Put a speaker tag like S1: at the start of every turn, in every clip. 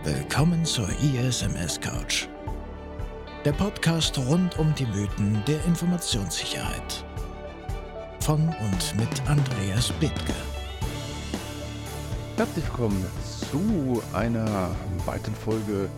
S1: Willkommen zur ISMS Couch. Der Podcast rund um die Mythen der Informationssicherheit. Von und mit Andreas Bethke.
S2: Herzlich willkommen zu einer weiteren Folge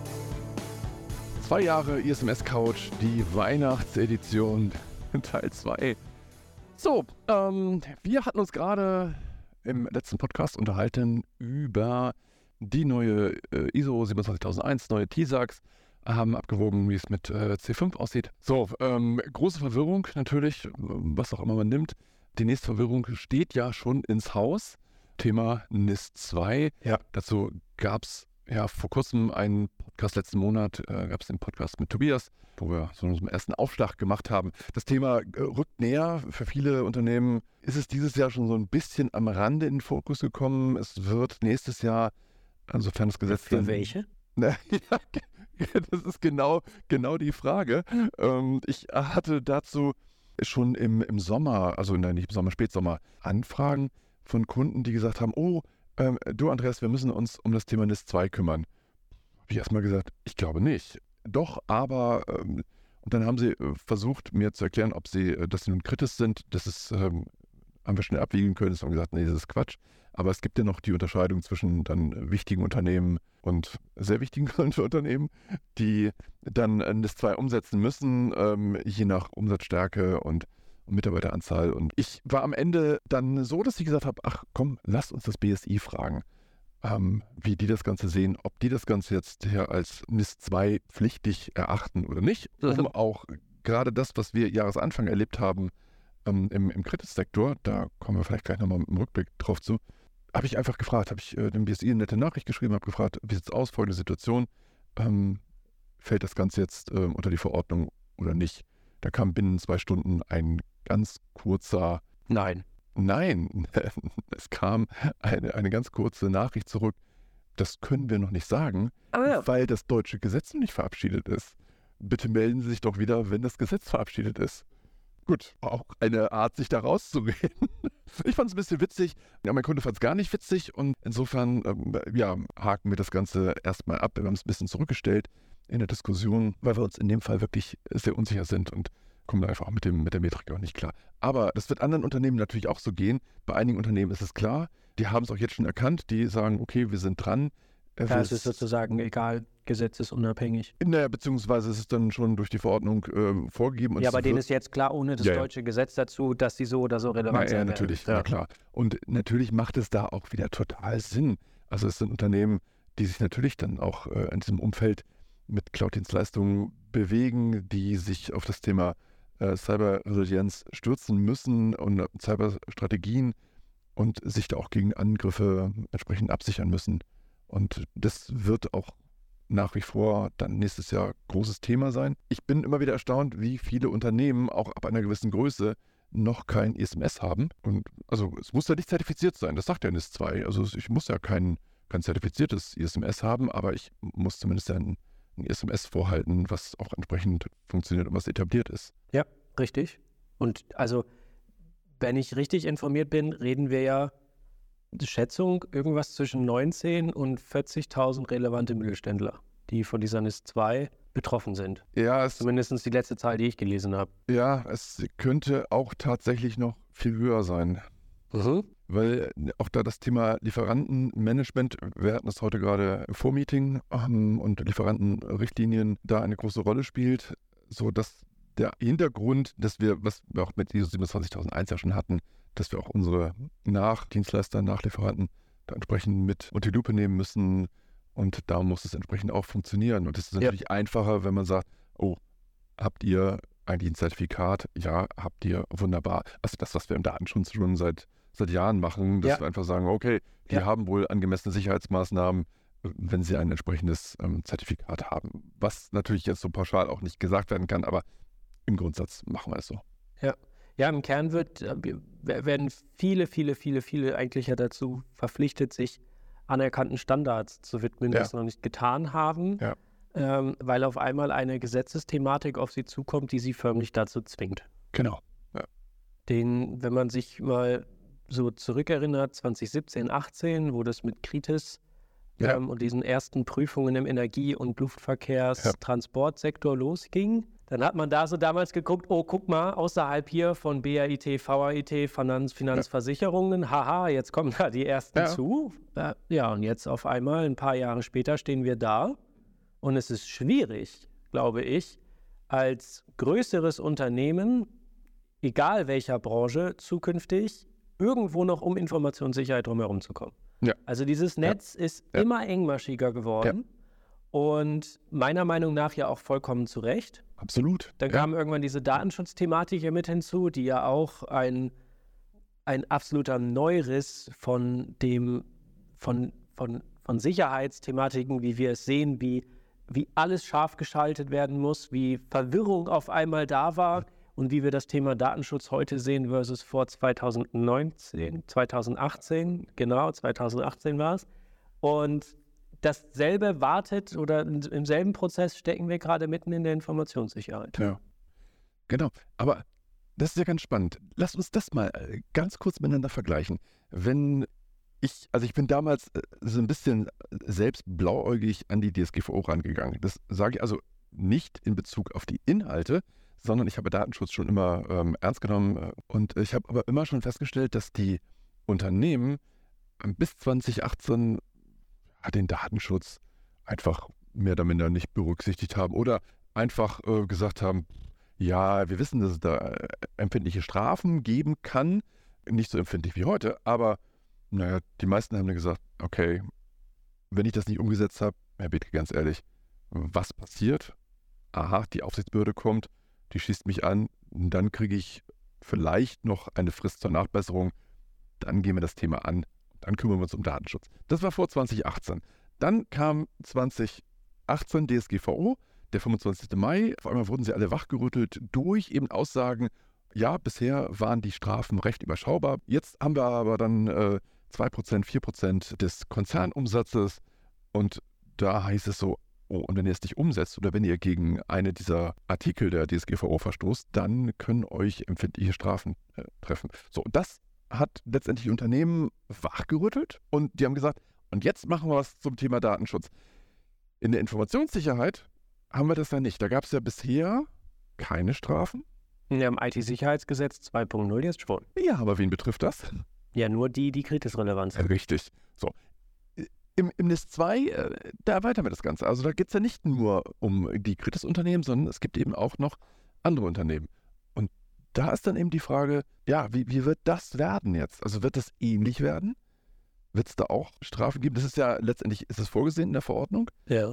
S2: 2 Jahre ISMS Couch, die Weihnachtsedition Teil 2. So, wir hatten uns gerade im letzten Podcast unterhalten über die neue ISO 27001, neue TISAX, haben abgewogen, wie es mit C5 aussieht. So, große Verwirrung natürlich, was auch immer man nimmt. Die nächste Verwirrung steht ja schon ins Haus. Thema NIS 2. Ja. Dazu gab es ja vor kurzem einen Podcast, letzten Monat gab es den Podcast mit Tobias, wo wir so einen ersten Aufschlag gemacht haben. Das Thema rückt näher. Für viele Unternehmen ist es dieses Jahr schon so ein bisschen am Rande in den Fokus gekommen. Es wird nächstes Jahr, insofern das Gesetz...
S3: Für welche?
S2: Ja, das ist genau die Frage. Ich hatte dazu schon im Sommer, also nicht im Sommer, Spätsommer, Anfragen von Kunden, die gesagt haben, du Andreas, wir müssen uns um das Thema NIS 2 kümmern. Habe ich erstmal gesagt, ich glaube nicht. Doch, aber, und dann haben sie versucht, mir zu erklären, dass sie nun kritisch sind. Das ist, haben wir schnell abwiegen können. Das haben gesagt, nee, das ist Quatsch. Aber es gibt ja noch die Unterscheidung zwischen dann wichtigen Unternehmen und sehr wichtigen Unternehmen, die dann NIS 2 umsetzen müssen, je nach Umsatzstärke und Mitarbeiteranzahl. Und ich war am Ende dann so, dass ich gesagt habe, ach komm, lasst uns das BSI fragen, wie die das Ganze sehen, ob die das Ganze jetzt hier als NIS 2 pflichtig erachten oder nicht, um auch gerade das, was wir Jahresanfang erlebt haben im Kritissektor, da kommen wir vielleicht gleich nochmal mit einem Rückblick drauf zu, habe ich einfach gefragt, habe ich dem BSI eine nette Nachricht geschrieben, habe gefragt, wie sieht es aus, folgende Situation, fällt das Ganze jetzt unter die Verordnung oder nicht? Da kam binnen 2 Stunden ein ganz kurzer
S3: Nein.
S2: Es kam eine ganz kurze Nachricht zurück. Das können wir noch nicht sagen, weil das deutsche Gesetz noch nicht verabschiedet ist. Bitte melden Sie sich doch wieder, wenn das Gesetz verabschiedet ist. Gut, auch eine Art, sich da rauszureden. Ich fand es ein bisschen witzig. Ja, mein Kunde fand es gar nicht witzig und insofern haken wir das Ganze erstmal ab. Wir haben es ein bisschen zurückgestellt in der Diskussion, weil wir uns in dem Fall wirklich sehr unsicher sind und kommen da einfach auch mit der Metrik auch nicht klar. Aber das wird anderen Unternehmen natürlich auch so gehen. Bei einigen Unternehmen ist es klar, die haben es auch jetzt schon erkannt, die sagen, okay, wir sind dran.
S3: Es ist sozusagen egal, gesetzesunabhängig.
S2: Naja, beziehungsweise ist es dann schon durch die Verordnung vorgegeben. Und
S3: ja, aber denen ist jetzt klar, ohne das deutsche Gesetz dazu, dass die so oder so relevant sind.
S2: Ja, natürlich, ja klar. Und natürlich macht es da auch wieder total Sinn. Also es sind Unternehmen, die sich natürlich dann auch in diesem Umfeld mit Cloud-Dienstleistungen bewegen, die sich auf das Thema Cyberresilienz stürzen müssen und Cyberstrategien und sich da auch gegen Angriffe entsprechend absichern müssen. Und das wird auch nach wie vor dann nächstes Jahr großes Thema sein. Ich bin immer wieder erstaunt, wie viele Unternehmen auch ab einer gewissen Größe noch kein ISMS haben. Und also es muss ja nicht zertifiziert sein, das sagt ja NIS 2. Also ich muss ja kein zertifiziertes ISMS haben, aber ich muss zumindest ein ISMS vorhalten, was auch entsprechend funktioniert und was etabliert ist.
S3: Ja, richtig. Und also, wenn ich richtig informiert bin, reden wir ja Schätzung irgendwas zwischen 19 und 40.000 relevante Mittelständler, die von dieser NIS 2 betroffen sind.
S2: Ja,
S3: zumindest die letzte Zahl, die ich gelesen habe.
S2: Ja, es könnte auch tatsächlich noch viel höher sein. Weil auch da das Thema Lieferantenmanagement, wir hatten das heute gerade im Vormeeting und Lieferantenrichtlinien da eine große Rolle spielt, so dass der Hintergrund, was wir auch mit ISO 27001 ja schon hatten, dass wir auch unsere Nachdienstleister, Nachlieferanten da entsprechend mit unter die Lupe nehmen müssen und da muss es entsprechend auch funktionieren. Und es ist natürlich einfacher, wenn man sagt, habt ihr eigentlich ein Zertifikat? Ja, habt ihr, wunderbar. Also das, was wir im Datenschutz schon seit Jahren machen, dass wir einfach sagen, okay, die haben wohl angemessene Sicherheitsmaßnahmen, wenn sie ein entsprechendes Zertifikat haben. Was natürlich jetzt so pauschal auch nicht gesagt werden kann, aber im Grundsatz machen wir es so.
S3: Ja, im Kern werden viele eigentlich ja dazu verpflichtet, sich anerkannten Standards zu widmen, die es noch nicht getan haben, weil auf einmal eine Gesetzesthematik auf sie zukommt, die sie förmlich dazu zwingt.
S2: Genau. Ja.
S3: Wenn man sich mal so zurückerinnert, 2017, 18, wo das mit Kritis und diesen ersten Prüfungen im Energie- und Luftverkehrstransportsektor losging, dann hat man da so damals geguckt, oh, guck mal, außerhalb hier von BAIT, VAIT, Finanzversicherungen, haha, jetzt kommen da die ersten zu. Ja, und jetzt auf einmal, ein paar Jahre später, stehen wir da. Und es ist schwierig, glaube ich, als größeres Unternehmen, egal welcher Branche, zukünftig irgendwo noch um Informationssicherheit drumherum zu kommen.
S2: Ja.
S3: Also dieses Netz ist immer engmaschiger geworden und meiner Meinung nach ja auch vollkommen zu Recht.
S2: Absolut.
S3: Dann kam irgendwann diese Datenschutzthematik hier mit hinzu, die ja auch ein absoluter Neuriss von Sicherheitsthematiken, wie wir es sehen, wie alles scharf geschaltet werden muss, wie Verwirrung auf einmal da war und wie wir das Thema Datenschutz heute sehen versus vor 2018, genau, 2018 war es. Und dasselbe wartet oder im selben Prozess stecken wir gerade mitten in der Informationssicherheit.
S2: Ja, genau. Aber das ist ja ganz spannend. Lasst uns das mal ganz kurz miteinander vergleichen. Ich bin damals so ein bisschen selbst blauäugig an die DSGVO rangegangen. Das sage ich also nicht in Bezug auf die Inhalte, sondern ich habe Datenschutz schon immer ernst genommen. Und ich habe aber immer schon festgestellt, dass die Unternehmen bis 2018 den Datenschutz einfach mehr oder minder nicht berücksichtigt haben oder einfach gesagt haben, ja, wir wissen, dass es da empfindliche Strafen geben kann, nicht so empfindlich wie heute, aber naja, die meisten haben dann gesagt, okay, wenn ich das nicht umgesetzt habe, Herr Bethke, ganz ehrlich, was passiert? Aha, die Aufsichtsbehörde kommt, die schießt mich an, dann kriege ich vielleicht noch eine Frist zur Nachbesserung, dann gehen wir das Thema an, dann kümmern wir uns um Datenschutz. Das war vor 2018. Dann kam 2018 DSGVO, der 25. Mai, auf einmal wurden sie alle wachgerüttelt durch eben Aussagen, ja, bisher waren die Strafen recht überschaubar, jetzt haben wir aber dann 2%, 4% des Konzernumsatzes und da heißt es so, oh, und wenn ihr es nicht umsetzt oder wenn ihr gegen eine dieser Artikel der DSGVO verstoßt, dann können euch empfindliche Strafen treffen. So, das hat letztendlich die Unternehmen wachgerüttelt und die haben gesagt, und jetzt machen wir was zum Thema Datenschutz. In der Informationssicherheit haben wir das ja nicht. Da gab es ja bisher keine Strafen.
S3: Ja, im IT-Sicherheitsgesetz 2.0 jetzt schon.
S2: Ja, aber wen betrifft das?
S3: Ja, nur die Kritisrelevanz haben.
S2: Richtig. So. Im NIS 2, da erweitern wir das Ganze. Also da geht es ja nicht nur um die Kritisunternehmen, sondern es gibt eben auch noch andere Unternehmen. Und da ist dann eben die Frage, ja, wie wird das werden jetzt? Also wird das ähnlich werden? Wird es da auch Strafen geben? Das ist ja letztendlich, ist es vorgesehen in der Verordnung?
S3: Ja.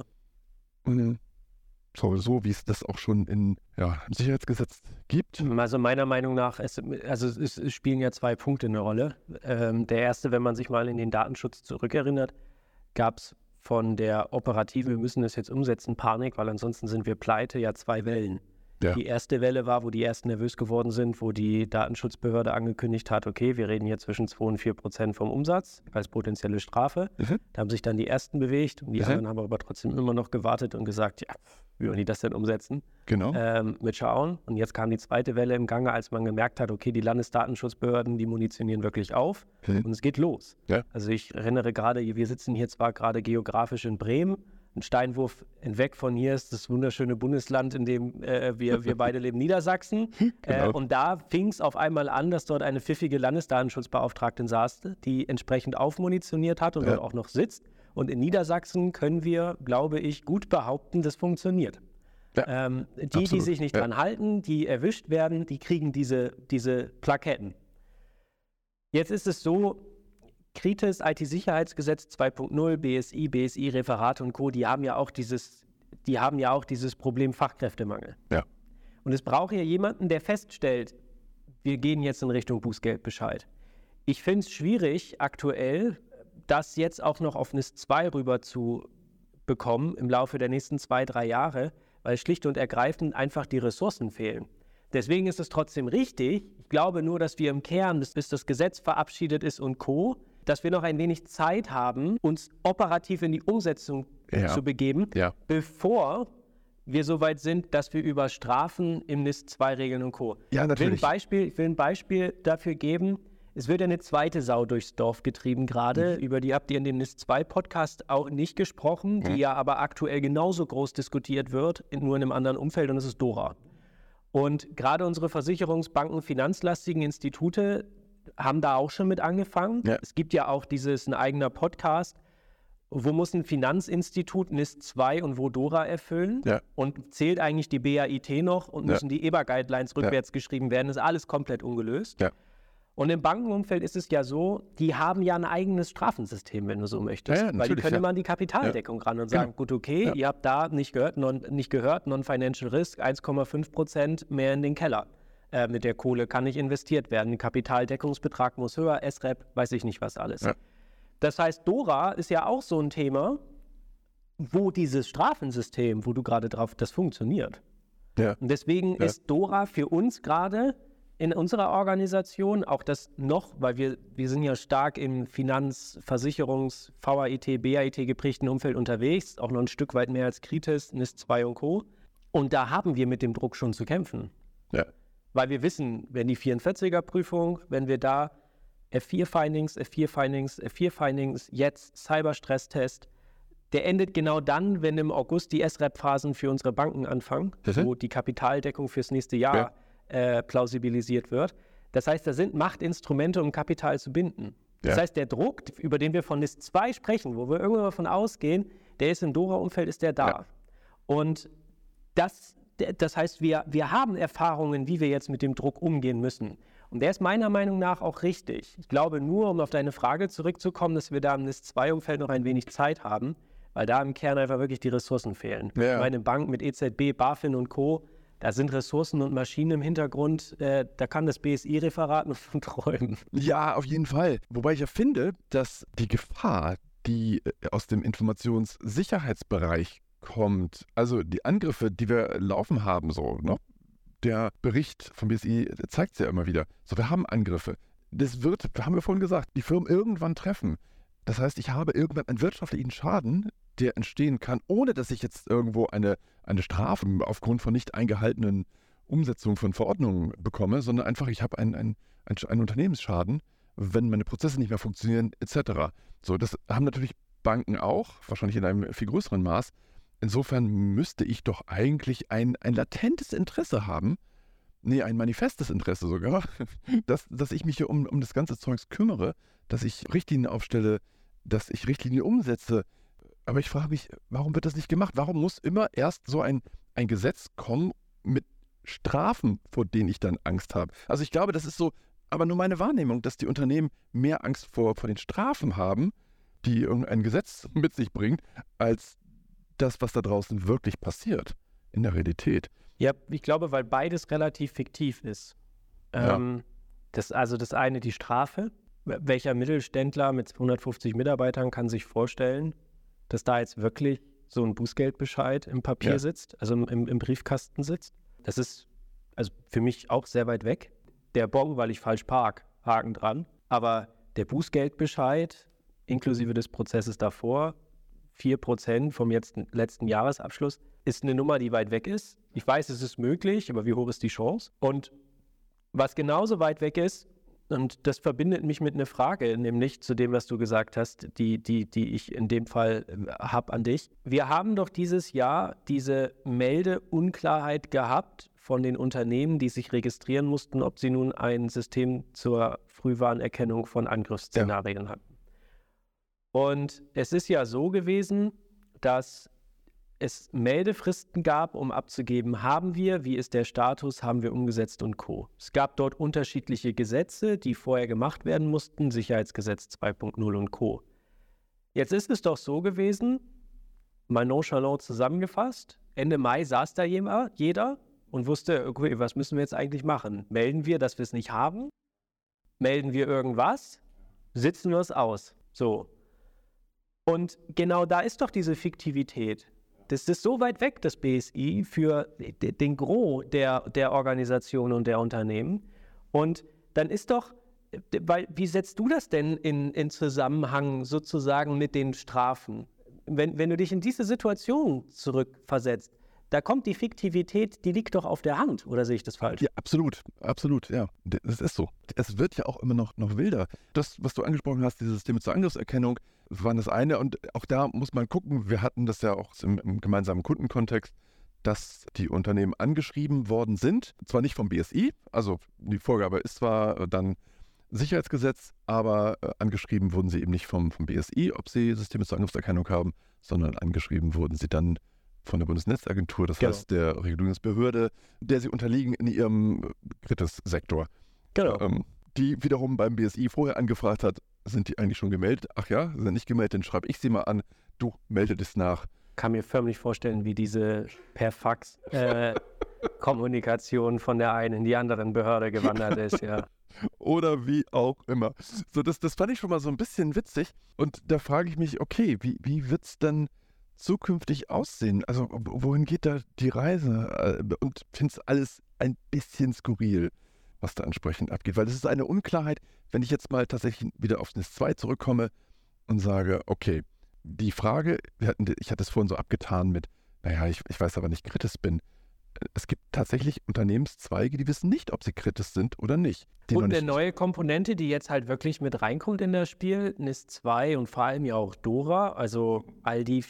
S2: So wie es das auch schon im Sicherheitsgesetz gibt.
S3: Also meiner Meinung nach, es spielen ja 2 Punkte eine Rolle. Der erste, wenn man sich mal in den Datenschutz zurückerinnert, gab es von der operativen, wir müssen das jetzt umsetzen, Panik, weil ansonsten sind wir pleite, ja 2 Wellen. Ja. Die erste Welle war, wo die ersten nervös geworden sind, wo die Datenschutzbehörde angekündigt hat, okay, wir reden hier zwischen 2 und 4% vom Umsatz als potenzielle Strafe. Da haben sich dann die ersten bewegt und die anderen haben aber trotzdem immer noch gewartet und gesagt, ja, wie wollen die das denn umsetzen?
S2: Genau.
S3: Mit schauen. Und jetzt kam die zweite Welle im Gange, als man gemerkt hat, okay, die Landesdatenschutzbehörden, die munitionieren wirklich auf und es geht los. Ja. Also ich erinnere gerade, wir sitzen hier zwar gerade geografisch in Bremen, ein Steinwurf weg von hier ist das wunderschöne Bundesland, in dem wir beide leben, Niedersachsen. Genau. Und da fing es auf einmal an, dass dort eine pfiffige Landesdatenschutzbeauftragtin saß, die entsprechend aufmunitioniert hat und dort auch noch sitzt. Und in Niedersachsen können wir, glaube ich, gut behaupten, das funktioniert. Ja, die sich nicht dran halten, die erwischt werden, die kriegen diese Plaketten. Jetzt ist es so, Kritis, IT-Sicherheitsgesetz 2.0, BSI, Referate und Co., die haben ja auch dieses Problem Fachkräftemangel. Ja. Und es braucht ja jemanden, der feststellt, wir gehen jetzt in Richtung Bußgeldbescheid. Ich finde es schwierig, aktuell das jetzt auch noch auf NIS 2 rüber zu bekommen im Laufe der nächsten 2-3 Jahre, weil schlicht und ergreifend einfach die Ressourcen fehlen. Deswegen ist es trotzdem richtig. Ich glaube nur, dass wir im Kern, bis das Gesetz verabschiedet ist und Co., dass wir noch ein wenig Zeit haben, uns operativ in die Umsetzung zu begeben, bevor wir so weit sind, dass wir über Strafen im NIS 2 regeln und Co.
S2: Ja, natürlich.
S3: Ich will ein Beispiel dafür geben. es wird ja eine zweite Sau durchs Dorf getrieben gerade, über die habt ihr in dem NIS-2-Podcast auch nicht gesprochen, die ja aber aktuell genauso groß diskutiert wird, nur in einem anderen Umfeld, und das ist DORA. Und gerade unsere Versicherungsbanken, finanzlastigen Institute haben da auch schon mit angefangen. Ja. Es gibt ja auch ein eigener Podcast, wo muss ein Finanzinstitut NIS 2 und wo DORA erfüllen, und zählt eigentlich die BAIT noch und müssen die EBA-Guidelines rückwärts geschrieben werden. Das ist alles komplett ungelöst. Ja. Und im Bankenumfeld ist es ja so, die haben ja ein eigenes Strafensystem, wenn du so möchtest. Ja, weil die können immer an die Kapitaldeckung ran und sagen, gut, okay, ihr habt da nicht gehört, Non-Financial Risk, 1,5% mehr in den Keller. Mit der Kohle kann nicht investiert werden. Ein Kapitaldeckungsbetrag muss höher, SREP, weiß ich nicht was alles. Ja. Das heißt, DORA ist ja auch so ein Thema, wo dieses Strafensystem, wo du gerade drauf, das funktioniert. Ja. Und deswegen ist DORA für uns gerade in unserer Organisation auch das noch, weil wir sind ja stark im Finanz-, Versicherungs-, VAIT, BAIT geprägten Umfeld unterwegs, auch noch ein Stück weit mehr als Kritis, NIS 2 und Co. Und da haben wir mit dem Druck schon zu kämpfen. Ja. Weil wir wissen, wenn die 44er-Prüfung, wenn wir da F4-Findings, jetzt Cyberstresstest, der endet genau dann, wenn im August die SREP-Phasen für unsere Banken anfangen, wo die Kapitaldeckung fürs nächste Jahr plausibilisiert wird. Das heißt, da sind Machtinstrumente, um Kapital zu binden. Das heißt, der Druck, über den wir von NIS 2 sprechen, wo wir irgendwann davon ausgehen, der ist im DORA-Umfeld, ist der da. Ja. Und das heißt, wir haben Erfahrungen, wie wir jetzt mit dem Druck umgehen müssen. Und der ist meiner Meinung nach auch richtig. Ich glaube nur, um auf deine Frage zurückzukommen, dass wir da im NIS 2-Umfeld noch ein wenig Zeit haben, weil da im Kern einfach wirklich die Ressourcen fehlen. Ja. Meine Bank mit EZB, BaFin und Co., da sind Ressourcen und Maschinen im Hintergrund, da kann das BSI-Referat nur von träumen.
S2: Ja, auf jeden Fall. Wobei ich ja finde, dass die Gefahr, die aus dem Informationssicherheitsbereich kommt, also die Angriffe, die wir laufen haben, so, ne? Der Bericht vom BSI zeigt es ja immer wieder. So, wir haben Angriffe. Das haben wir vorhin gesagt, die Firmen irgendwann treffen. Das heißt, ich habe irgendwann einen wirtschaftlichen Schaden, der entstehen kann, ohne dass ich jetzt irgendwo eine Strafe aufgrund von nicht eingehaltenen Umsetzungen von Verordnungen bekomme, sondern einfach, ich habe einen Unternehmensschaden, wenn meine Prozesse nicht mehr funktionieren, etc. So, das haben natürlich Banken auch, wahrscheinlich in einem viel größeren Maß. Insofern müsste ich doch eigentlich ein latentes Interesse haben, ein manifestes Interesse sogar, dass ich mich hier um das ganze Zeugs kümmere, dass ich Richtlinien aufstelle, dass ich Richtlinien umsetze. Aber ich frage mich, warum wird das nicht gemacht? Warum muss immer erst so ein Gesetz kommen mit Strafen, vor denen ich dann Angst habe? Also ich glaube, das ist so, aber nur meine Wahrnehmung, dass die Unternehmen mehr Angst vor den Strafen haben, die irgendein Gesetz mit sich bringt, als das, was da draußen wirklich passiert in der Realität.
S3: Ja, ich glaube, weil beides relativ fiktiv ist. Das eine die Strafe. Welcher Mittelständler mit 150 Mitarbeitern kann sich vorstellen, dass da jetzt wirklich so ein Bußgeldbescheid im Papier sitzt, also im Briefkasten sitzt? Das ist also für mich auch sehr weit weg. Der Bon, weil ich falsch park, Haken dran. Aber der Bußgeldbescheid inklusive des Prozesses davor, 4% vom letzten Jahresabschluss, ist eine Nummer, die weit weg ist. Ich weiß, es ist möglich, aber wie hoch ist die Chance? Und was genauso weit weg ist, und das verbindet mich mit einer Frage, nämlich zu dem, was du gesagt hast, die ich in dem Fall habe an dich. Wir haben doch dieses Jahr diese Meldeunklarheit gehabt von den Unternehmen, die sich registrieren mussten, ob sie nun ein System zur Frühwarnerkennung von Angriffsszenarien hatten. Und es ist ja so gewesen, dass es Meldefristen gab, um abzugeben, haben wir, wie ist der Status, haben wir umgesetzt und Co. Es gab dort unterschiedliche Gesetze, die vorher gemacht werden mussten, Sicherheitsgesetz 2.0 und Co. Jetzt ist es doch so gewesen, mal nonchalant zusammengefasst, Ende Mai saß da jeder und wusste, okay, was müssen wir jetzt eigentlich machen? Melden wir, dass wir es nicht haben? Melden wir irgendwas? Sitzen wir es aus? So. Und genau da ist doch diese Fiktivität. Das ist so weit weg, das BSI, für den Gros der Organisationen und der Unternehmen. Und dann ist doch, wie setzt du das denn in Zusammenhang sozusagen mit den Strafen? Wenn du dich in diese Situation zurückversetzt, da kommt die Fiktivität, die liegt doch auf der Hand, oder sehe ich das falsch?
S2: Ja, absolut, ja. Das ist so. Es wird ja auch immer noch wilder. Das, was du angesprochen hast, dieses Thema zur Angriffserkennung, war das eine. Und auch da muss man gucken, wir hatten das ja auch im gemeinsamen Kundenkontext, dass die Unternehmen angeschrieben worden sind, zwar nicht vom BSI, also die Vorgabe ist zwar dann Sicherheitsgesetz, aber angeschrieben wurden sie eben nicht vom BSI, ob sie Systeme zur Angriffserkennung haben, sondern angeschrieben wurden sie dann von der Bundesnetzagentur, das heißt der Regulierungsbehörde, der sie unterliegen in ihrem Kritis-Sektor.
S3: Genau.
S2: Die wiederum beim BSI vorher angefragt hat, sind die eigentlich schon gemeldet? Ach ja, sind nicht gemeldet, dann schreibe ich sie mal an, du meldest es nach.
S3: Kann mir förmlich vorstellen, wie diese per Fax Kommunikation von der einen in die anderen Behörde gewandert ist, ja.
S2: Oder wie auch immer. So, das fand ich schon mal so ein bisschen witzig. Und da frage ich mich, okay, wie wird es dann zukünftig aussehen? Also wohin geht da die Reise? Und finde es alles ein bisschen skurril, was da entsprechend abgeht. Weil es ist eine Unklarheit, wenn ich jetzt mal tatsächlich wieder auf NIS 2 zurückkomme und sage, okay, die Frage, ich hatte es vorhin so abgetan mit, naja, ich weiß aber nicht, kritisch bin. Es gibt tatsächlich Unternehmenszweige, die wissen nicht, ob sie kritisch sind oder nicht.
S3: Und eine neue Komponente, die jetzt halt wirklich mit reinkommt in das Spiel, NIS 2 und vor allem ja auch DORA, also all die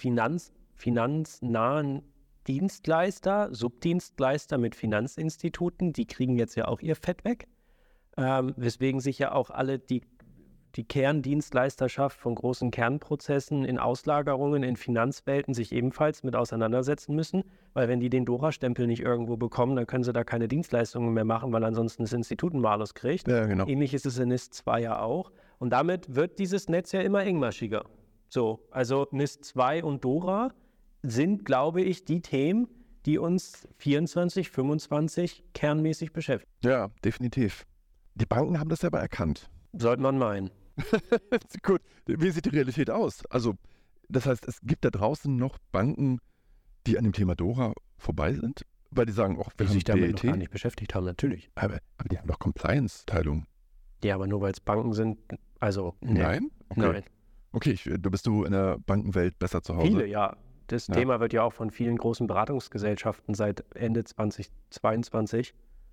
S3: finanznahen Dienstleister, Subdienstleister mit Finanzinstituten, die kriegen jetzt ja auch ihr Fett weg, weswegen sich ja auch alle die Kerndienstleisterschaft von großen Kernprozessen in Auslagerungen in Finanzwelten sich ebenfalls mit auseinandersetzen müssen, weil wenn die den DORA-Stempel nicht irgendwo bekommen, dann können sie da keine Dienstleistungen mehr machen, weil ansonsten das Institut einen Malus kriegt.
S2: Ja, genau.
S3: Ähnlich ist es in NIS 2 ja auch. Und damit wird dieses Netz ja immer engmaschiger. So, also NIS 2 und DORA sind, glaube ich, die Themen, die uns 24, 25 kernmäßig beschäftigen.
S2: Ja, definitiv. Die Banken haben das aber erkannt.
S3: Sollte man meinen.
S2: Gut, wie sieht die Realität aus? Also, das heißt, es gibt da draußen noch Banken, die an dem Thema DORA vorbei sind? Weil die sagen, wir
S3: die sich damit
S2: BET.
S3: noch gar nicht beschäftigt haben, natürlich.
S2: Aber die haben doch Compliance-Teilung.
S3: Ja, aber nur weil es Banken sind, also nee.
S2: Nein? Okay.
S3: Nein.
S2: Okay, bist du in der Bankenwelt besser zu Hause?
S3: Viele, ja. Das Thema wird ja auch von vielen großen Beratungsgesellschaften seit Ende 2022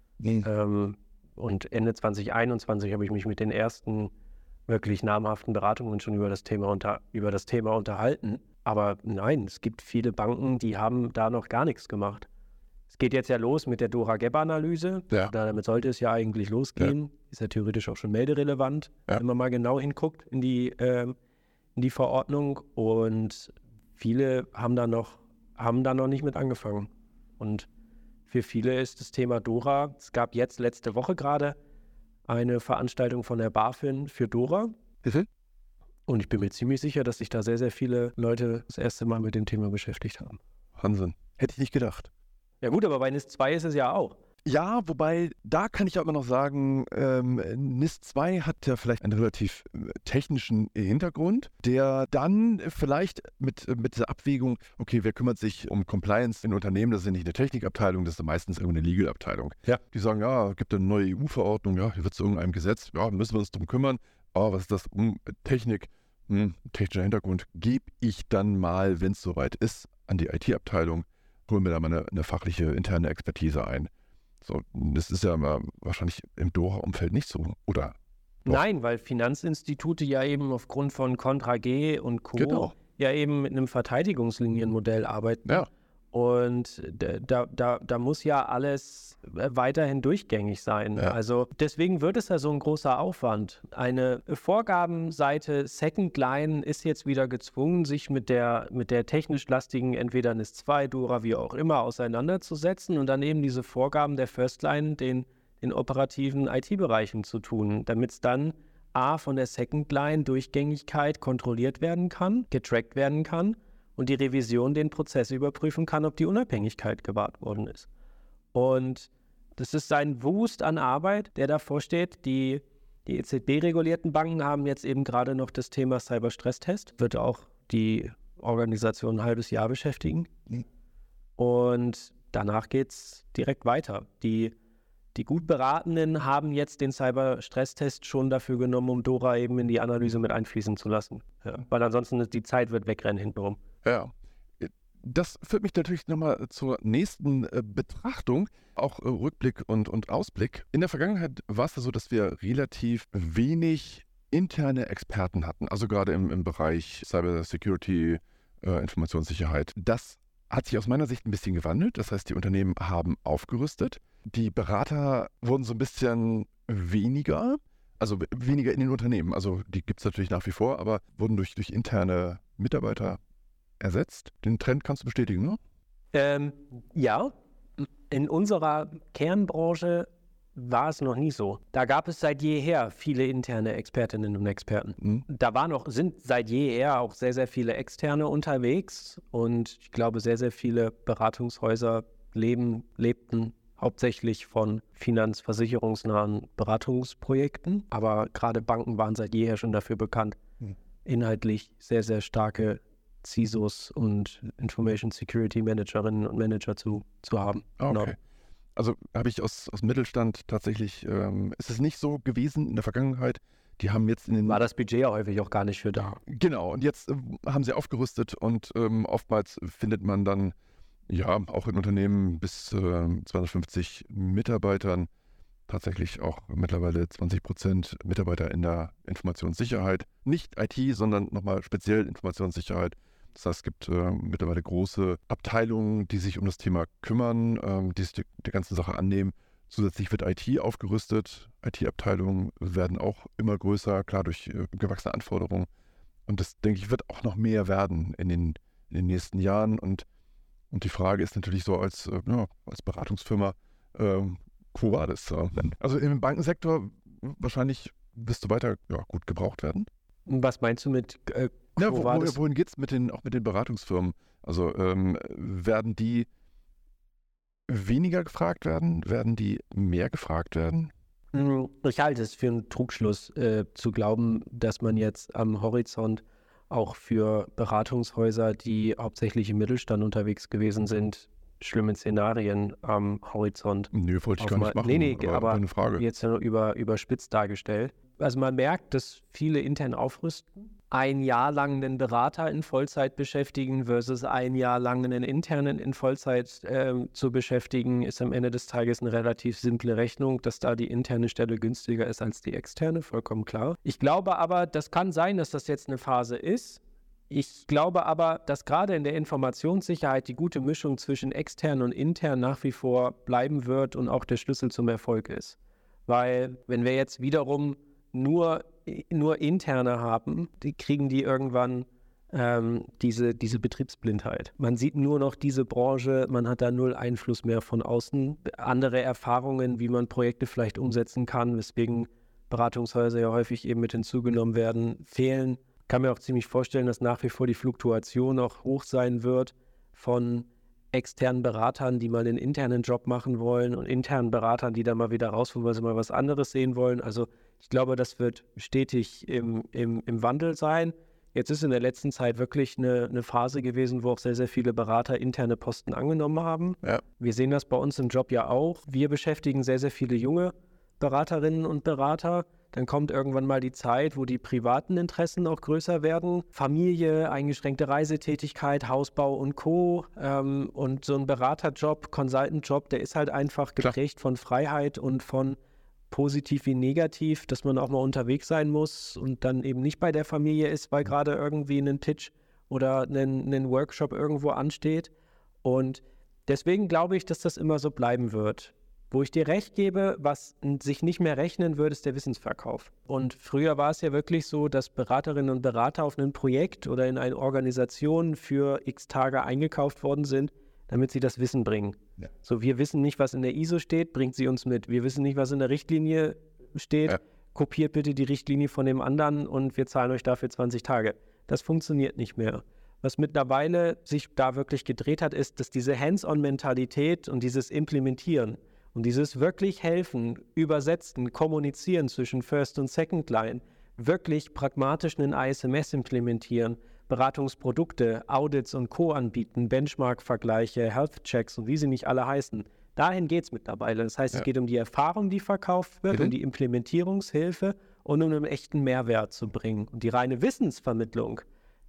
S3: und Ende 2021 habe ich mich mit den ersten wirklich namhaften Beratungen schon über das Thema unterhalten. Aber nein, es gibt viele Banken, die haben da noch gar nichts gemacht. Es geht jetzt ja los mit der DORA-Gap-Analyse.
S2: Ja.
S3: Damit sollte es ja eigentlich losgehen. Ja. Ist ja theoretisch auch schon melderelevant, wenn man mal genau hinguckt in die Verordnung. Und viele haben da noch nicht mit angefangen. Und für viele ist das Thema DORA, es gab jetzt letzte Woche gerade eine Veranstaltung von der BaFin für DORA.
S2: Bitte?
S3: Und ich bin mir ziemlich sicher, dass sich da sehr, sehr viele Leute das erste Mal mit dem Thema beschäftigt haben.
S2: Wahnsinn. Hätte ich nicht gedacht.
S3: Ja gut, aber bei NIS 2 ist es ja auch.
S2: Ja, wobei, da kann ich auch immer noch sagen, NIS 2 hat ja vielleicht einen relativ technischen Hintergrund, der dann vielleicht mit dieser Abwägung, okay, wer kümmert sich um Compliance in Unternehmen, das ist ja nicht eine Technikabteilung, das ist meistens irgendeine Legal-Abteilung. Ja. Die sagen, ja, es gibt eine neue EU-Verordnung, ja, hier wird es irgendeinem Gesetz, ja, müssen wir uns drum kümmern. Oh, was ist das? Technik, technischer Hintergrund, gebe ich dann mal, wenn es soweit ist, an die IT-Abteilung, holen wir da mal eine fachliche interne Expertise ein. So, das ist ja wahrscheinlich im DORA-Umfeld nicht so, oder?
S3: Doch. Nein, weil Finanzinstitute ja eben aufgrund von Contra G und Co. ja eben mit einem Verteidigungslinienmodell arbeiten. Ja. Und da muss ja alles weiterhin durchgängig sein. Ja. Also deswegen wird es ja so ein großer Aufwand. Eine Vorgabenseite Second Line ist jetzt wieder gezwungen, sich mit der technisch lastigen entweder NIS 2, DORA, wie auch immer, auseinanderzusetzen und dann eben diese Vorgaben der First Line den operativen IT-Bereichen zu tun, damit es dann von der Second Line Durchgängigkeit kontrolliert werden kann, getrackt werden kann und die Revision den Prozess überprüfen kann, ob die Unabhängigkeit gewahrt worden ist. Und das ist ein Wust an Arbeit, der davor steht. Die EZB-regulierten Banken haben jetzt eben gerade noch das Thema Cyberstresstest. Wird auch die Organisation ein halbes Jahr beschäftigen. Und danach geht es direkt weiter. Die gut Beratenden haben jetzt den Cyberstresstest schon dafür genommen, um DORA eben in die Analyse mit einfließen zu lassen. Ja. Weil ansonsten die Zeit wird wegrennen hintenrum.
S2: Ja. Das führt mich natürlich nochmal zur nächsten Betrachtung, auch Rückblick und Ausblick. In der Vergangenheit war es ja so, dass wir relativ wenig interne Experten hatten, also gerade im Bereich Cyber Security, Informationssicherheit. Das hat sich aus meiner Sicht ein bisschen gewandelt. Das heißt, die Unternehmen haben aufgerüstet. Die Berater wurden so ein bisschen weniger, also weniger in den Unternehmen. Also die gibt es natürlich nach wie vor, aber wurden durch interne Mitarbeiter ersetzt. Den Trend kannst du bestätigen, ne?
S3: Ja, in unserer Kernbranche war es noch nie so. Da gab es seit jeher viele interne Expertinnen und Experten. Sind seit jeher auch sehr, sehr viele Externe unterwegs und ich glaube, sehr, sehr viele Beratungshäuser lebten hauptsächlich von finanzversicherungsnahen Beratungsprojekten, aber gerade Banken waren seit jeher schon dafür bekannt, inhaltlich sehr, sehr starke CISOs und Information Security Managerinnen und Manager zu haben.
S2: Okay. Genau. Also habe ich aus Mittelstand tatsächlich, ist es nicht so gewesen in der Vergangenheit. Die haben jetzt
S3: war das Budget ja häufig auch gar nicht für da.
S2: Genau, und jetzt haben sie aufgerüstet und oftmals findet man dann ja auch in Unternehmen bis 250 Mitarbeitern tatsächlich auch mittlerweile 20% Mitarbeiter in der Informationssicherheit. Nicht IT, sondern nochmal speziell Informationssicherheit. Das heißt, es gibt mittlerweile große Abteilungen, die sich um das Thema kümmern, die sich der ganzen Sache annehmen. Zusätzlich wird IT aufgerüstet. IT-Abteilungen werden auch immer größer, klar durch gewachsene Anforderungen. Und das, denke ich, wird auch noch mehr werden in den nächsten Jahren. Und die Frage ist natürlich so als Beratungsfirma, wo war das? Also im Bankensektor wahrscheinlich wirst du weiter gut gebraucht werden.
S3: Was meinst du mit
S2: wohin geht es mit den Beratungsfirmen? Also werden die weniger gefragt werden? Werden die mehr gefragt werden?
S3: Ich halte es für einen Trugschluss, zu glauben, dass man jetzt am Horizont auch für Beratungshäuser, die hauptsächlich im Mittelstand unterwegs gewesen sind, schlimme Szenarien am Horizont.
S2: Nö, wollte ich gar nicht machen.
S3: Nee, aber eine Frage. Jetzt nur überspitzt dargestellt. Also man merkt, dass viele intern aufrüsten. Ein Jahr lang einen Berater in Vollzeit beschäftigen versus ein Jahr lang einen internen in Vollzeit zu beschäftigen, ist am Ende des Tages eine relativ simple Rechnung, dass da die interne Stelle günstiger ist als die externe, vollkommen klar. Ich glaube aber, das kann sein, dass das jetzt eine Phase ist. Ich glaube aber, dass gerade in der Informationssicherheit die gute Mischung zwischen extern und intern nach wie vor bleiben wird und auch der Schlüssel zum Erfolg ist. Weil wenn wir jetzt wiederum nur interne haben, kriegen die irgendwann diese Betriebsblindheit. Man sieht nur noch diese Branche, man hat da null Einfluss mehr von außen. Andere Erfahrungen, wie man Projekte vielleicht umsetzen kann, weswegen Beratungshäuser ja häufig eben mit hinzugenommen werden, fehlen. Ich kann mir auch ziemlich vorstellen, dass nach wie vor die Fluktuation auch hoch sein wird von externen Beratern, die mal einen internen Job machen wollen und internen Beratern, die da mal wieder raus wollen, weil sie mal was anderes sehen wollen. Also ich glaube, das wird stetig im Wandel sein. Jetzt ist in der letzten Zeit wirklich eine Phase gewesen, wo auch sehr, sehr viele Berater interne Posten angenommen haben. Ja. Wir sehen das bei uns im Job ja auch. Wir beschäftigen sehr, sehr viele junge Beraterinnen und Berater. Dann kommt irgendwann mal die Zeit, wo die privaten Interessen auch größer werden. Familie, eingeschränkte Reisetätigkeit, Hausbau und Co. Und so ein Beraterjob, Consultant-Job, der ist halt einfach geprägt von Freiheit und von positiv wie negativ, dass man auch mal unterwegs sein muss und dann eben nicht bei der Familie ist, weil gerade irgendwie ein Pitch oder ein Workshop irgendwo ansteht. Und deswegen glaube ich, dass das immer so bleiben wird. Wo ich dir recht gebe, was sich nicht mehr rechnen würde, ist der Wissensverkauf. Und früher war es ja wirklich so, dass Beraterinnen und Berater auf ein Projekt oder in eine Organisation für x Tage eingekauft worden sind, damit sie das Wissen bringen. Ja. So, wir wissen nicht, was in der ISO steht, bringt sie uns mit. Wir wissen nicht, was in der Richtlinie steht, kopiert bitte die Richtlinie von dem anderen und wir zahlen euch dafür 20 Tage. Das funktioniert nicht mehr. Was mittlerweile sich da wirklich gedreht hat, ist, dass diese Hands-on-Mentalität und dieses Implementieren und dieses wirklich helfen, übersetzen, kommunizieren zwischen First und Second Line, wirklich pragmatisch einen ISMS implementieren, Beratungsprodukte, Audits und Co. anbieten, Benchmark-Vergleiche, Health-Checks und wie sie nicht alle heißen. Dahin geht es mittlerweile. Das heißt, es geht um die Erfahrung, die verkauft wird, um die Implementierungshilfe und um einen echten Mehrwert zu bringen. Und die reine Wissensvermittlung,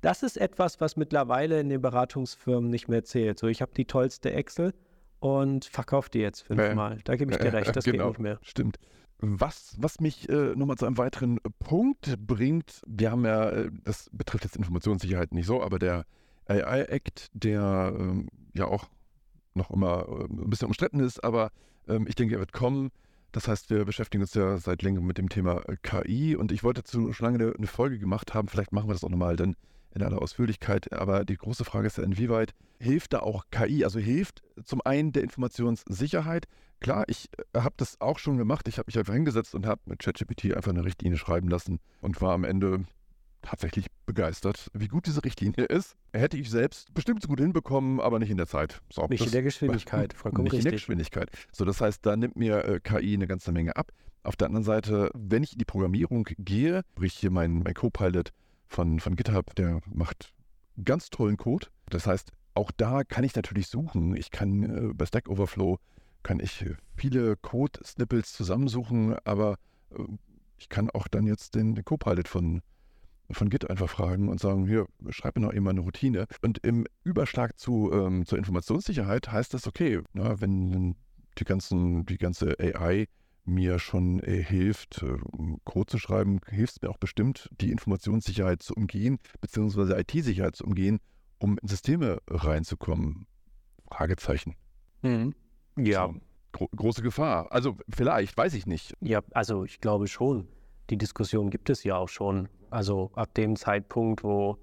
S3: Das ist etwas, was mittlerweile in den Beratungsfirmen nicht mehr zählt. So, ich habe die tollste Excel und verkaufe die jetzt 5-mal. Da gebe ich dir recht, das geht nicht mehr.
S2: Stimmt. Was mich nochmal zu einem weiteren Punkt bringt, wir haben ja, das betrifft jetzt Informationssicherheit nicht so, aber der AI-Act, der ja auch noch immer ein bisschen umstritten ist, aber ich denke, er wird kommen. Das heißt, wir beschäftigen uns ja seit längerem mit dem Thema KI und ich wollte dazu schon lange eine Folge gemacht haben, vielleicht machen wir das auch nochmal dann in aller Ausführlichkeit, aber die große Frage ist ja, inwieweit hilft da auch KI? Also hilft zum einen der Informationssicherheit. Klar, ich habe das auch schon gemacht, ich habe mich einfach hingesetzt und habe mit ChatGPT einfach eine Richtlinie schreiben lassen und war am Ende tatsächlich begeistert, wie gut diese Richtlinie ist. Hätte ich selbst bestimmt so gut hinbekommen, aber nicht in der Zeit. So,
S3: nicht in der Geschwindigkeit, vollkommen
S2: nicht
S3: richtig.
S2: In der Geschwindigkeit. So, das heißt, da nimmt mir KI eine ganze Menge ab. Auf der anderen Seite, wenn ich in die Programmierung gehe, sprich hier mein Copilot von GitHub, der macht ganz tollen Code. Das heißt, auch da kann ich natürlich suchen. Ich kann bei Stack Overflow kann ich viele Code-Snippets zusammensuchen, aber ich kann auch dann jetzt den Copilot von Git einfach fragen und sagen, hier, schreib mir noch eben eine Routine. Und im Überschlag zur Informationssicherheit heißt das, okay, na, wenn die ganze AI mir schon hilft, Code zu schreiben, hilft es mir auch bestimmt, die Informationssicherheit zu umgehen, beziehungsweise IT-Sicherheit zu umgehen, um in Systeme reinzukommen. Fragezeichen.
S3: Ja.
S2: So, große Gefahr. Also vielleicht, weiß ich nicht.
S3: Ja, also ich glaube schon. Die Diskussion gibt es ja auch schon. Also ab dem Zeitpunkt, wo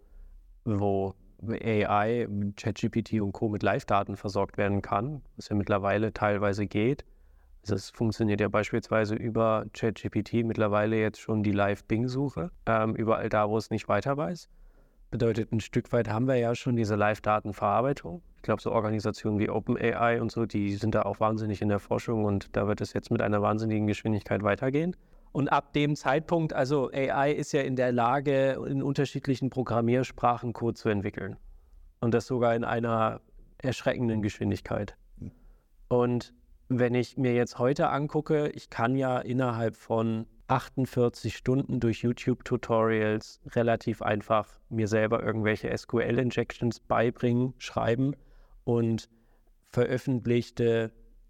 S3: AI, ChatGPT und Co. mit Live-Daten versorgt werden kann, was ja mittlerweile teilweise geht. Also es funktioniert ja beispielsweise über ChatGPT mittlerweile jetzt schon die Live-Bing-Suche, überall da, wo es nicht weiter weiß. Bedeutet, ein Stück weit haben wir ja schon diese Live-Datenverarbeitung. Ich glaube, so Organisationen wie OpenAI und so, die sind da auch wahnsinnig in der Forschung und da wird es jetzt mit einer wahnsinnigen Geschwindigkeit weitergehen. Und ab dem Zeitpunkt, also AI ist ja in der Lage, in unterschiedlichen Programmiersprachen Code zu entwickeln. Und das sogar in einer erschreckenden Geschwindigkeit. Und wenn ich mir jetzt heute angucke, ich kann ja innerhalb von 48 Stunden durch YouTube-Tutorials relativ einfach mir selber irgendwelche SQL-Injections beibringen, schreiben und veröffentlichte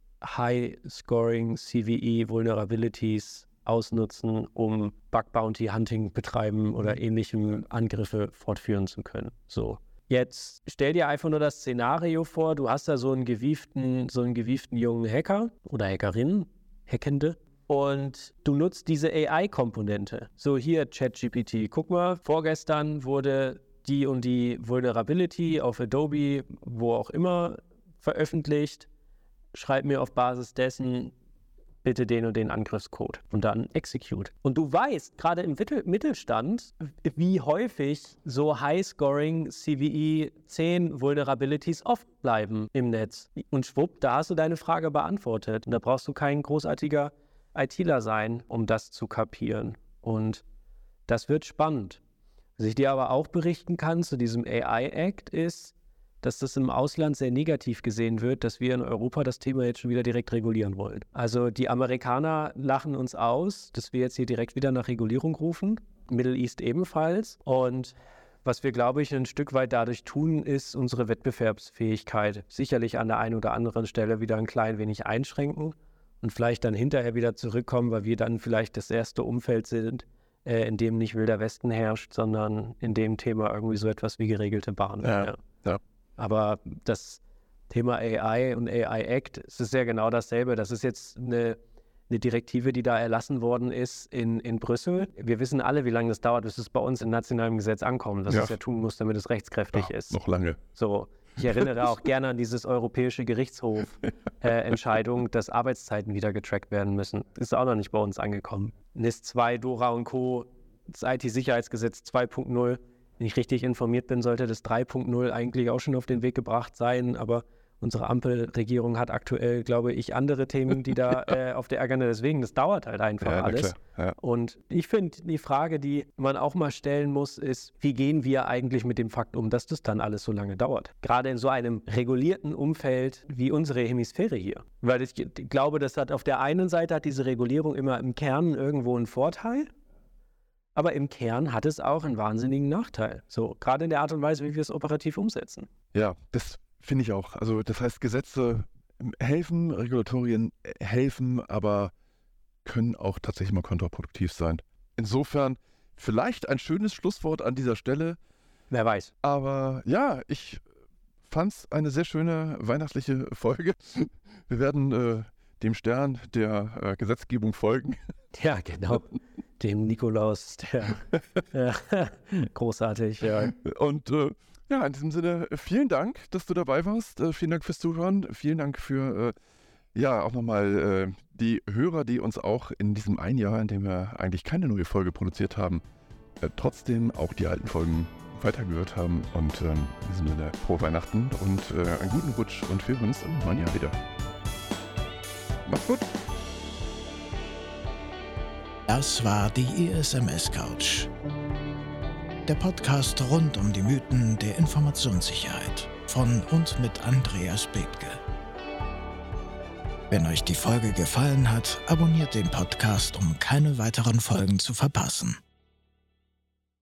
S3: High-Scoring CVE-Vulnerabilities ausnutzen, um Bug-Bounty-Hunting betreiben oder ähnlichem Angriffe fortführen zu können. So. Jetzt stell dir einfach nur das Szenario vor, du hast da so einen gewieften jungen Hacker oder Hackerin, Hackende, und du nutzt diese AI-Komponente. So, hier ChatGPT, guck mal, vorgestern wurde die und die Vulnerability auf Adobe, wo auch immer, veröffentlicht. Schreib mir auf Basis dessen bitte den und den Angriffscode und dann execute. Und du weißt, gerade im Mittelstand, wie häufig so High-Scoring CVE 10 Vulnerabilities oft bleiben im Netz. Und schwupp, da hast du deine Frage beantwortet. Und da brauchst du kein großartiger ITler sein, um das zu kapieren. Und das wird spannend. Was ich dir aber auch berichten kann zu diesem AI-Act ist, dass das im Ausland sehr negativ gesehen wird, dass wir in Europa das Thema jetzt schon wieder direkt regulieren wollen. Also die Amerikaner lachen uns aus, dass wir jetzt hier direkt wieder nach Regulierung rufen, Middle East ebenfalls. Und was wir, glaube ich, ein Stück weit dadurch tun, ist unsere Wettbewerbsfähigkeit sicherlich an der einen oder anderen Stelle wieder ein klein wenig einschränken und vielleicht dann hinterher wieder zurückkommen, weil wir dann vielleicht das erste Umfeld sind, in dem nicht Wilder Westen herrscht, sondern in dem Thema irgendwie so etwas wie geregelte Bahnen.
S2: Ja.
S3: Aber das Thema AI und AI-Act, es ist ja genau dasselbe. Das ist jetzt eine Direktive, die da erlassen worden ist in Brüssel. Wir wissen alle, wie lange das dauert, bis es bei uns in nationalem Gesetz ankommt, dass es ja tun muss, damit es rechtskräftig ist.
S2: Noch lange.
S3: So, ich erinnere auch gerne an dieses europäische Gerichtshof-Entscheidung, dass Arbeitszeiten wieder getrackt werden müssen. Ist auch noch nicht bei uns angekommen. NIS 2, DORA und Co., das IT-Sicherheitsgesetz 2.0. Wenn ich richtig informiert bin, sollte das 3.0 eigentlich auch schon auf den Weg gebracht sein, aber unsere Ampelregierung hat aktuell, glaube ich, andere Themen, die da auf der Agenda, deswegen, das dauert halt einfach alles. Ja. Und ich finde, die Frage, die man auch mal stellen muss, ist, wie gehen wir eigentlich mit dem Fakt um, dass das dann alles so lange dauert? Gerade in so einem regulierten Umfeld wie unsere Hemisphäre hier. Weil ich glaube, das hat auf der einen Seite hat diese Regulierung immer im Kern irgendwo einen Vorteil, Aber im Kern hat es auch einen wahnsinnigen Nachteil. So, gerade in der Art und Weise, wie wir es operativ umsetzen.
S2: Ja, das finde ich auch. Also das heißt, Gesetze helfen, Regulatorien helfen, aber können auch tatsächlich mal kontraproduktiv sein. Insofern vielleicht ein schönes Schlusswort an dieser Stelle.
S3: Wer weiß.
S2: Aber ja, ich fand es eine sehr schöne weihnachtliche Folge. Wir werden dem Stern der Gesetzgebung folgen.
S3: Ja, genau. Dem Nikolaus, der großartig. Ja.
S2: Und ja, in diesem Sinne, vielen Dank, dass du dabei warst. Vielen Dank fürs Zuhören. Vielen Dank für auch nochmal die Hörer, die uns auch in diesem einen Jahr, in dem wir eigentlich keine neue Folge produziert haben, trotzdem auch die alten Folgen weitergehört haben. Und in diesem Sinne, frohe Weihnachten und einen guten Rutsch und wir hören uns im neuen Jahr wieder. Macht's gut.
S1: Das war die ISMS Couch. Der Podcast rund um die Mythen der Informationssicherheit von und mit Andreas Bethke. Wenn euch die Folge gefallen hat, abonniert den Podcast, um keine weiteren Folgen zu verpassen.